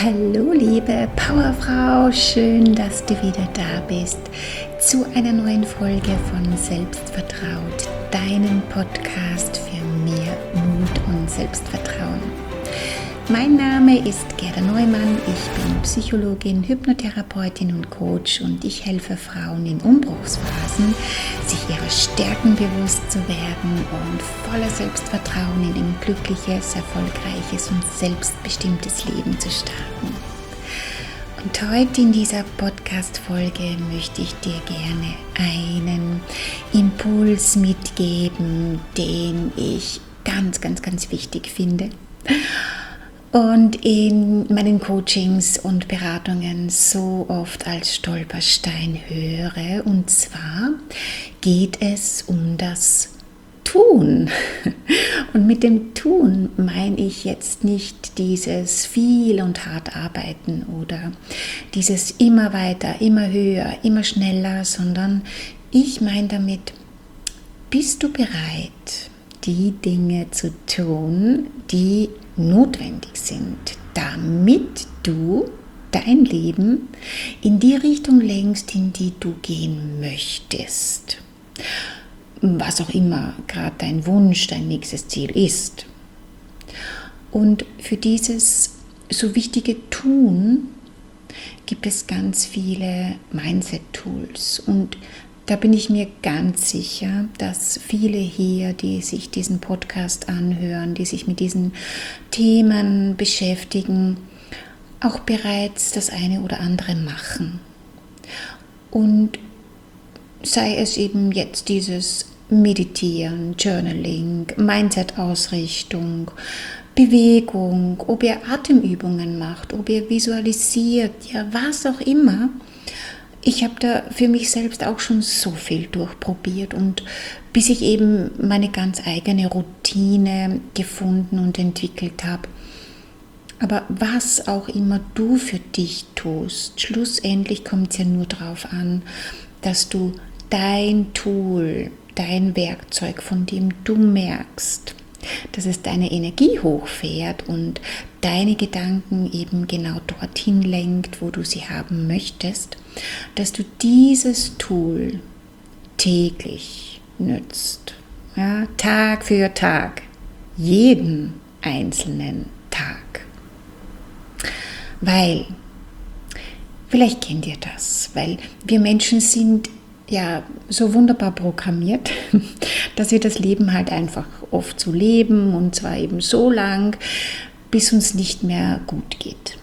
Hallo liebe Powerfrau, schön, dass du wieder da bist zu einer neuen Folge von Selbstvertraut, deinem Podcast für mehr Mut und Selbstvertrauen. Mein Name ist Gerda Neumann, ich bin Psychologin, Hypnotherapeutin und Coach und ich helfe Frauen in Umbruchsphasen, sich ihrer Stärken bewusst zu werden und voller Selbstvertrauen in ein glückliches, erfolgreiches und selbstbestimmtes Leben zu starten. Und heute in dieser Podcast-Folge möchte ich dir gerne einen Impuls mitgeben, den ich ganz wichtig finde und in meinen Coachings und Beratungen so oft als Stolperstein höre. Und zwar geht es um das Tun. Und mit dem Tun meine ich jetzt nicht dieses viel und hart arbeiten oder dieses immer weiter, immer höher, immer schneller, sondern ich meine damit, bist du bereit, die Dinge zu tun, die notwendig sind, damit du dein Leben in die Richtung lenkst, in die du gehen möchtest. Was auch immer gerade dein Wunsch, dein nächstes Ziel ist. Und für dieses so wichtige Tun gibt es ganz viele Mindset-Tools. Und da bin ich mir ganz sicher, dass viele hier, die sich diesen Podcast anhören, die sich mit diesen Themen beschäftigen, auch bereits das eine oder andere machen. Und sei es eben jetzt dieses Meditieren, Journaling, Mindset-Ausrichtung, Bewegung, ob ihr Atemübungen macht, ob ihr visualisiert, ja was auch immer. Ich habe da für mich selbst auch schon so viel durchprobiert und bis ich eben meine ganz eigene Routine gefunden und entwickelt habe. Aber was auch immer du für dich tust, schlussendlich kommt es ja nur darauf an, dass du dein Tool, dein Werkzeug, von dem du merkst, dass es deine Energie hochfährt und deine Gedanken eben genau dorthin lenkt, wo du sie haben möchtest, dass du dieses Tool täglich nützt. Ja, Tag für Tag, jeden einzelnen Tag. Weil, vielleicht kennt ihr das, weil wir Menschen sind ja so wunderbar programmiert, dass wir das Leben halt einfach oft so leben und zwar eben so lang, bis uns nicht mehr gut geht.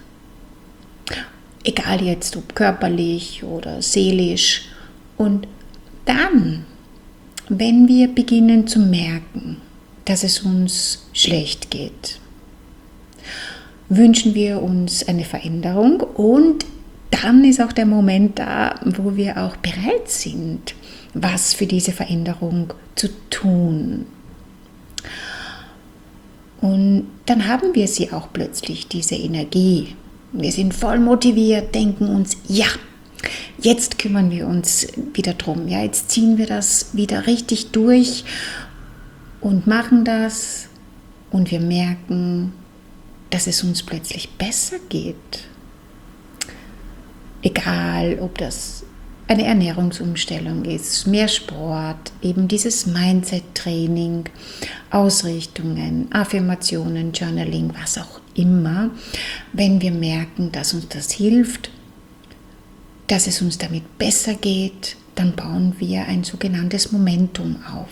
Egal jetzt ob körperlich oder seelisch. Und dann, wenn wir beginnen zu merken, dass es uns schlecht geht, wünschen wir uns eine Veränderung und dann ist auch der Moment da, wo wir auch bereit sind, was für diese Veränderung zu tun. Und dann haben wir sie auch plötzlich, diese Energie. Wir sind voll motiviert, denken uns, ja, jetzt kümmern wir uns wieder drum. Ja, jetzt ziehen wir das wieder richtig durch und machen das. Und wir merken, dass es uns plötzlich besser geht. Egal, ob das eine Ernährungsumstellung ist, mehr Sport, eben dieses Mindset-Training, Ausrichtungen, Affirmationen, Journaling, was auch immer, wenn wir merken, dass uns das hilft, dass es uns damit besser geht, dann bauen wir ein sogenanntes Momentum auf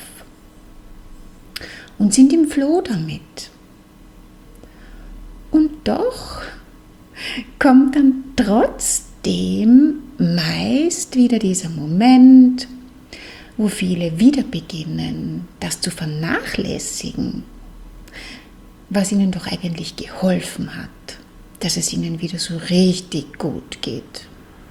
und sind im Flow damit. Und doch kommt dann trotzdem meist wieder dieser Moment, wo viele wieder beginnen, das zu vernachlässigen, was ihnen doch eigentlich geholfen hat, dass es ihnen wieder so richtig gut geht.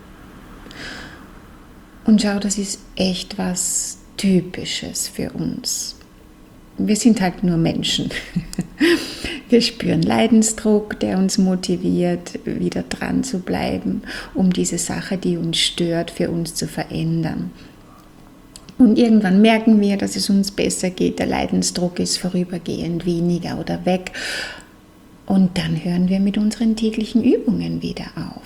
Und schau, das ist echt was Typisches für uns. Wir sind halt nur Menschen. Wir spüren Leidensdruck, der uns motiviert, wieder dran zu bleiben, um diese Sache, die uns stört, für uns zu verändern. Und irgendwann merken wir, dass es uns besser geht, der Leidensdruck ist vorübergehend weniger oder weg. Und dann hören wir mit unseren täglichen Übungen wieder auf.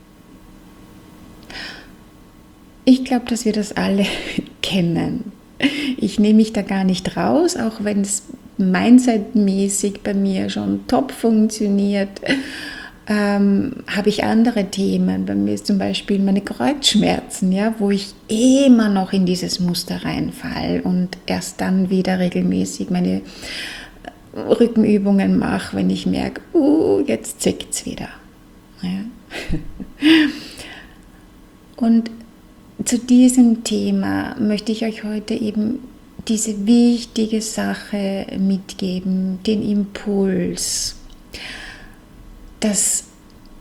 Ich glaube, dass wir das alle kennen. Ich nehme mich da gar nicht raus, auch wenn es mindsetmäßig bei mir schon top funktioniert, habe ich andere Themen. Bei mir ist zum Beispiel meine Kreuzschmerzen, ja, wo ich immer noch in dieses Muster reinfalle und erst dann wieder regelmäßig meine Rückenübungen mache, wenn ich merke, jetzt zickt es wieder. Ja. Und zu diesem Thema möchte ich euch heute eben diese wichtige Sache mitgeben, den Impuls. Das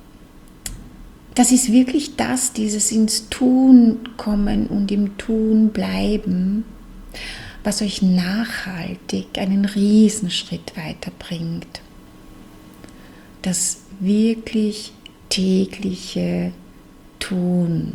ist wirklich dieses ins Tun kommen und im Tun bleiben, was euch nachhaltig einen Riesenschritt weiterbringt. Das wirklich tägliche Tun.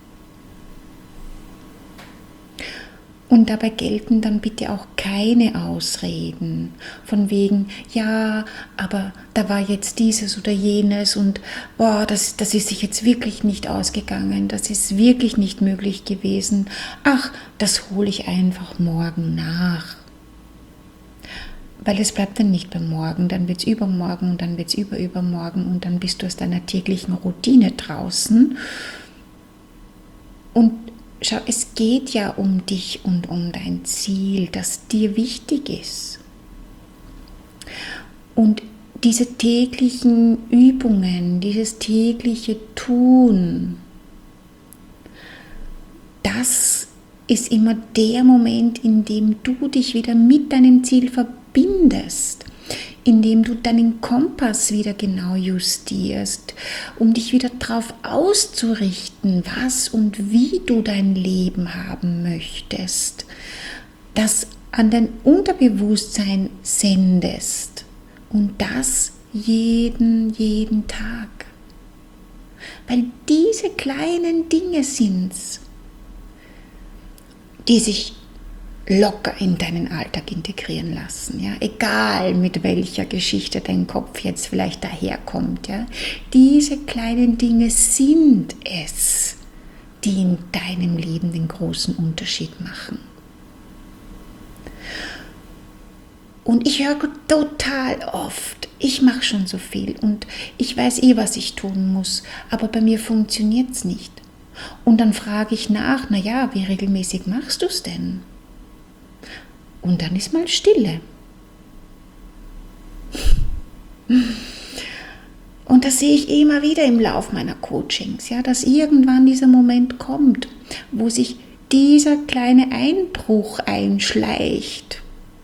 Und dabei gelten dann bitte auch keine Ausreden von wegen, ja, aber da war jetzt dieses oder jenes und das ist sich jetzt wirklich nicht ausgegangen, das ist wirklich nicht möglich gewesen. Ach, das hole ich einfach morgen nach. Weil es bleibt dann nicht beim Morgen, dann wird es übermorgen, dann wird es übermorgen und dann bist du aus deiner täglichen Routine draußen. Und schau, es geht ja um dich und um dein Ziel, das dir wichtig ist. Und diese täglichen Übungen, dieses tägliche Tun, das ist immer der Moment, in dem du dich wieder mit deinem Ziel verbindest, in dem du deinen Kompass wieder genau justierst, um dich wieder darauf auszurichten, was und wie du dein Leben haben möchtest, das an dein Unterbewusstsein sendest und das jeden Tag. Weil diese kleinen Dinge sind's, die sich locker in deinen Alltag integrieren lassen. Ja? Egal mit welcher Geschichte dein Kopf jetzt vielleicht daherkommt. Ja? Diese kleinen Dinge sind es, die in deinem Leben den großen Unterschied machen. Und ich höre total oft, ich mache schon so viel und ich weiß was ich tun muss, aber bei mir funktioniert es nicht. Und dann frage ich nach, wie regelmäßig machst du es denn? Und dann ist mal Stille. Und das sehe ich immer wieder im Lauf meiner Coachings, ja, dass irgendwann dieser Moment kommt, wo sich dieser kleine Einbruch einschleicht.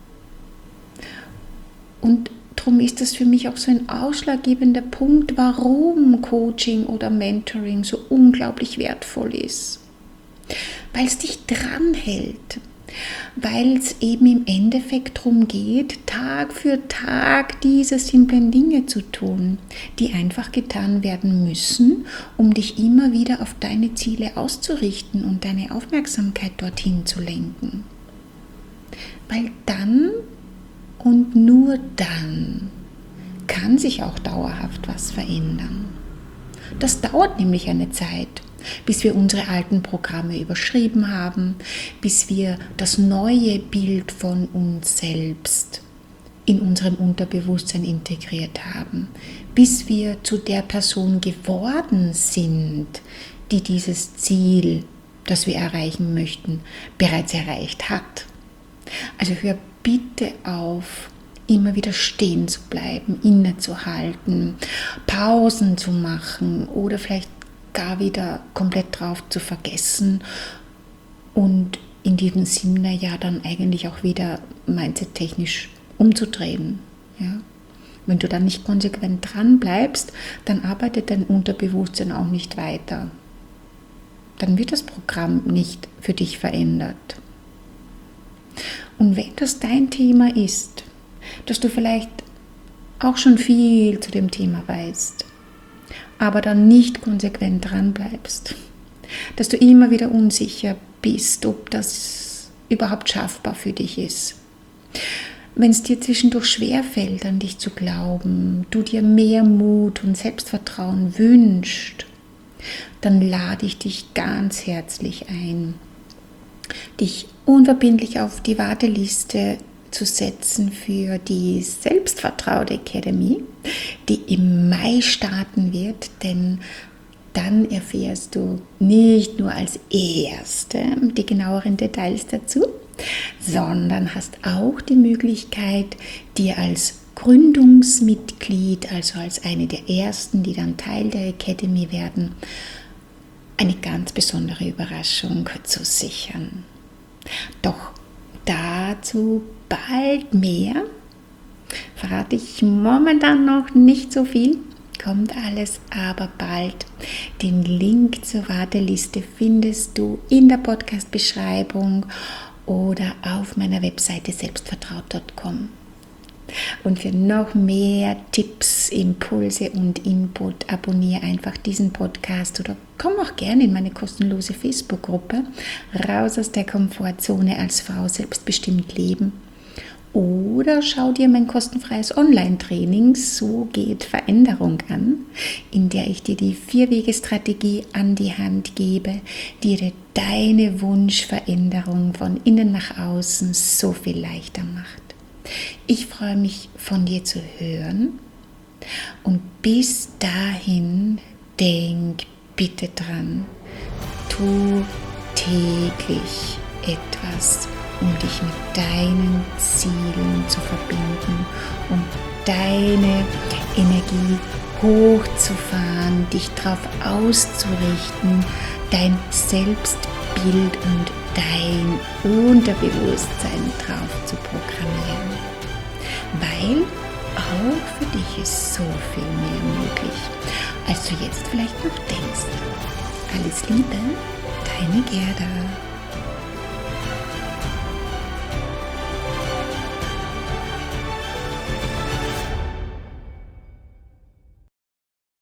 Und darum ist das für mich auch so ein ausschlaggebender Punkt, warum Coaching oder Mentoring so unglaublich wertvoll ist. Weil es dich dranhält. Weil es eben im Endeffekt darum geht, Tag für Tag diese simplen Dinge zu tun, die einfach getan werden müssen, um dich immer wieder auf deine Ziele auszurichten und deine Aufmerksamkeit dorthin zu lenken. Weil dann und nur dann kann sich auch dauerhaft was verändern. Das dauert nämlich eine Zeit, bis wir unsere alten Programme überschrieben haben, bis wir das neue Bild von uns selbst in unserem Unterbewusstsein integriert haben, bis wir zu der Person geworden sind, die dieses Ziel, das wir erreichen möchten, bereits erreicht hat. Also hör bitte auf, immer wieder stehen zu bleiben, innezuhalten, Pausen zu machen oder vielleicht gar wieder komplett drauf zu vergessen und in diesem Sinne ja dann eigentlich auch wieder mindset-technisch umzudrehen. Ja? Wenn du dann nicht konsequent dran bleibst, dann arbeitet dein Unterbewusstsein auch nicht weiter. Dann wird das Programm nicht für dich verändert. Und wenn das dein Thema ist, dass du vielleicht auch schon viel zu dem Thema weißt, aber dann nicht konsequent dran bleibst, dass du immer wieder unsicher bist, ob das überhaupt schaffbar für dich ist. wenn es dir zwischendurch schwerfällt, an dich zu glauben, du dir mehr Mut und Selbstvertrauen wünschst, dann lade ich dich ganz herzlich ein, dich unverbindlich auf die Warteliste zu setzen für die Selbstvertraut Academy, die im Mai starten wird, denn dann erfährst du nicht nur als Erste die genaueren Details dazu, sondern hast auch die Möglichkeit, dir als Gründungsmitglied, also als eine der Ersten, die dann Teil der Academy werden, eine ganz besondere Überraschung zu sichern. Doch dazu bald mehr. Verrate ich momentan noch nicht so viel. Kommt alles aber bald. Den Link zur Warteliste findest du in der Podcast-Beschreibung oder auf meiner Webseite selbstvertraut.com. Und für noch mehr Tipps, Impulse und Input abonniere einfach diesen Podcast oder komm auch gerne in meine kostenlose Facebook-Gruppe Raus aus der Komfortzone als Frau selbstbestimmt leben. Oder schau dir mein kostenfreies Online-Training So geht Veränderung an, in der ich dir die 4-Wege-Strategie an die Hand gebe, die dir deine Wunschveränderung von innen nach außen so viel leichter macht. Ich freue mich, von dir zu hören und bis dahin denk bitte dran, tu täglich etwas, um dich mit deinen Zielen zu verbinden, um deine Energie hochzufahren, dich darauf auszurichten, dein Selbstbild und dein Unterbewusstsein drauf zu programmieren. Weil auch für dich ist so viel mehr möglich, als du jetzt vielleicht noch denkst. Alles Liebe, deine Gerda.